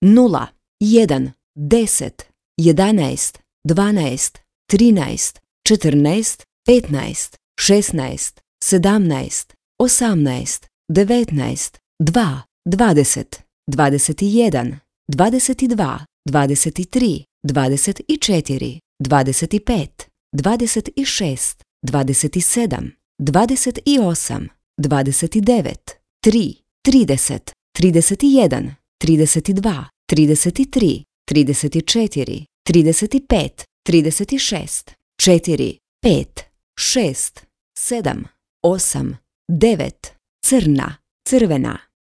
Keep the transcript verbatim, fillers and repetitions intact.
nula, jedan, deset, jedanaest, dvanaest, trinaest, četrnaest, petnaest, šesnaest, sedamnaest, osamnaest, devetnaest, dva, dvadeset, dvadeset jedan, dvadeset dva, dvadeset tri, dvadeset četiri, dvadeset pet, dvadeset šest, dvadeset sedam, dvadeset osam, dvadeset devet, tri, trideset, trideset jedan, trideset dva, trideset tri, trideset četiri, trideset pet, trideset šest, četiri, pet, šest, sedam, osam, devet, crna, crvena.